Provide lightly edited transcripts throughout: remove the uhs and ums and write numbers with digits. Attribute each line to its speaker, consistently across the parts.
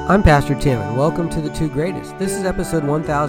Speaker 1: I'm Pastor Tim, and welcome to The Two Greatest. This is episode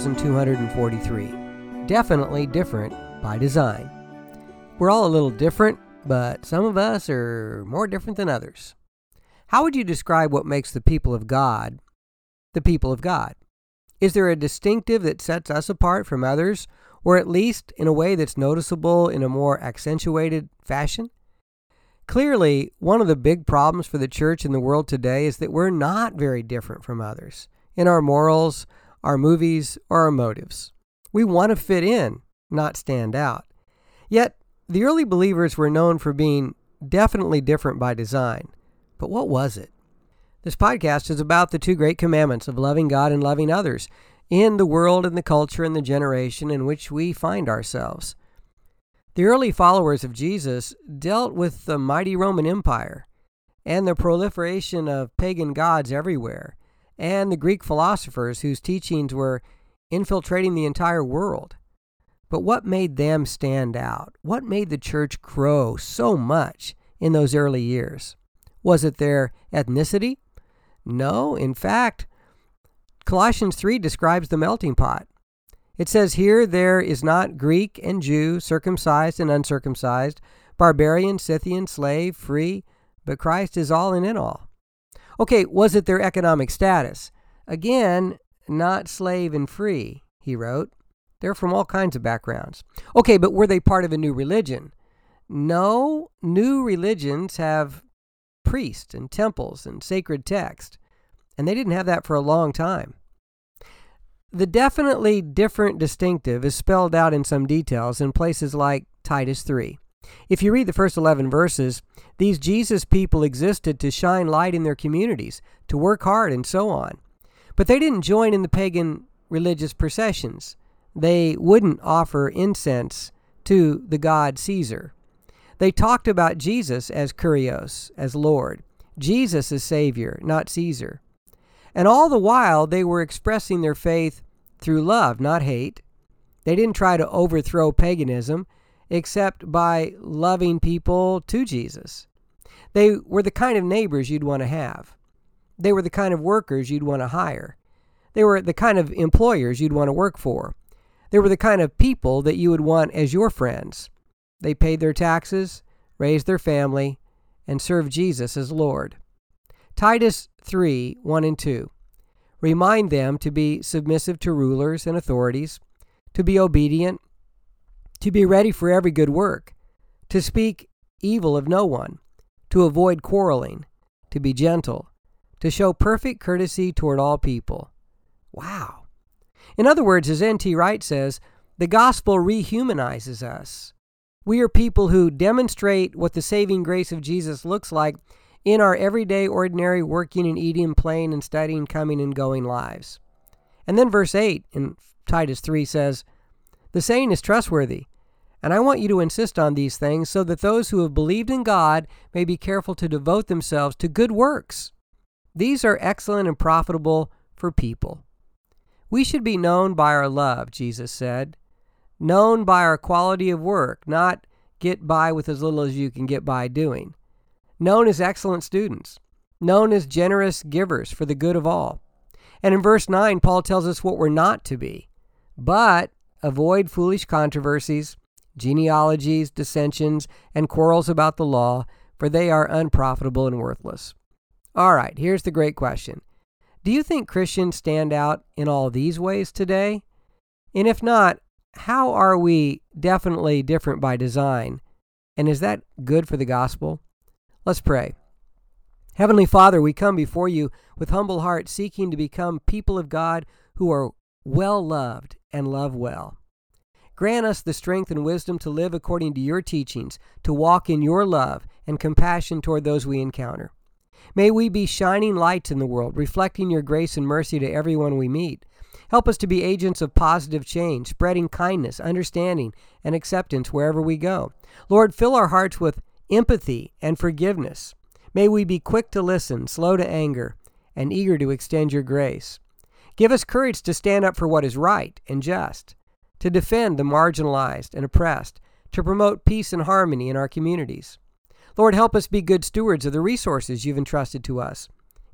Speaker 1: 1243. Definitely different by design. We're all a little different, but some of us are more different than others. How would you describe what makes the people of God the people of God? Is there a distinctive that sets us apart from others, or at least in a way that's noticeable in a more accentuated fashion? Clearly, one of the big problems for the church in the world today is that we're not very different from others in our morals, our movies, or our motives. We want to fit in, not stand out. Yet, the early believers were known for being definitely different by design. But what was it? This podcast is about the two great commandments of loving God and loving others in the world and the culture and the generation in which we find ourselves. The early followers of Jesus dealt with the mighty Roman Empire and the proliferation of pagan gods everywhere, and the Greek philosophers whose teachings were infiltrating the entire world. But what made them stand out? What made the church grow so much in those early years? Was it their ethnicity? No, in fact, Colossians 3 describes the melting pot. It says here, there is not Greek and Jew, circumcised and uncircumcised, barbarian, Scythian, slave, free, but Christ is all and in all. Okay, was it their economic status? Again, not slave and free, he wrote. They're from all kinds of backgrounds. Okay, but were they part of a new religion? No, new religions have priests and temples and sacred text, and they didn't have that for a long time. The definitely different distinctive is spelled out in some details in places like Titus 3. If you read the first 11 verses, these Jesus people existed to shine light in their communities, to work hard, and so on. But they didn't join in the pagan religious processions. They wouldn't offer incense to the god Caesar. They talked about Jesus as Kyrios, as Lord, Jesus as Savior, not Caesar. And all the while, they were expressing their faith through love, not hate. They didn't try to overthrow paganism, except by loving people to Jesus. They were the kind of neighbors you'd want to have. They were the kind of workers you'd want to hire. They were the kind of employers you'd want to work for. They were the kind of people that you would want as your friends. They paid their taxes, raised their family, and served Jesus as Lord. Titus 3, 1 and 2. Remind them to be submissive to rulers and authorities, to be obedient, to be ready for every good work, to speak evil of no one, to avoid quarreling, to be gentle, to show perfect courtesy toward all people. Wow. In other words, as N.T. Wright says, the gospel rehumanizes us. We are people who demonstrate what the saving grace of Jesus looks like in our everyday, ordinary, working and eating, playing and studying, coming and going lives. And then verse 8 in Titus 3 says, the saying is trustworthy, and I want you to insist on these things so that those who have believed in God may be careful to devote themselves to good works. These are excellent and profitable for people. We should be known by our love, Jesus said, known by our quality of work, not get by with as little as you can get by doing. Known as excellent students, known as generous givers for the good of all. And in verse 9, Paul tells us what we're not to be. But avoid foolish controversies, genealogies, dissensions, and quarrels about the law, for they are unprofitable and worthless. All right, here's the great question. Do you think Christians stand out in all these ways today? And if not, how are we definitely different by design? And is that good for the gospel? Let's pray. Heavenly Father, we come before you with humble hearts, seeking to become people of God who are well loved and love well. Grant us the strength and wisdom to live according to your teachings, to walk in your love and compassion toward those we encounter. May we be shining lights in the world, reflecting your grace and mercy to everyone we meet. Help us to be agents of positive change, spreading kindness, understanding, and acceptance wherever we go. Lord, fill our hearts with empathy and forgiveness. May we be quick to listen, slow to anger, and eager to extend your grace. Give us courage to stand up for what is right and just, to defend the marginalized and oppressed, to promote peace and harmony in our communities. Lord, help us be good stewards of the resources you've entrusted to us.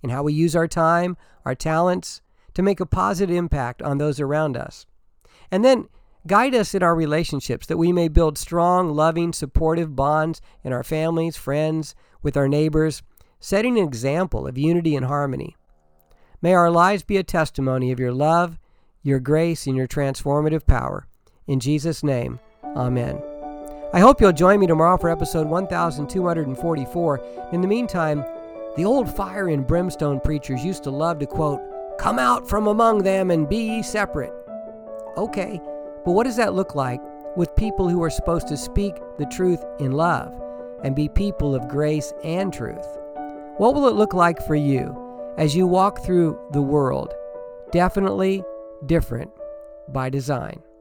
Speaker 1: in how we use our time, our talents, to make a positive impact on those around us. And then guide us in our relationships that we may build strong, loving, supportive bonds in our families, friends, with our neighbors, setting an example of unity and harmony. May our lives be a testimony of your love, your grace, and your transformative power. In Jesus' name, amen. I hope you'll join me tomorrow for episode 1244. In the meantime, the old fire and brimstone preachers used to love to quote, "Come out from among them and be ye separate." Okay, but what does that look like with people who are supposed to speak the truth in love and be people of grace and truth? What will it look like for you as you walk through the world? Definitely different by design.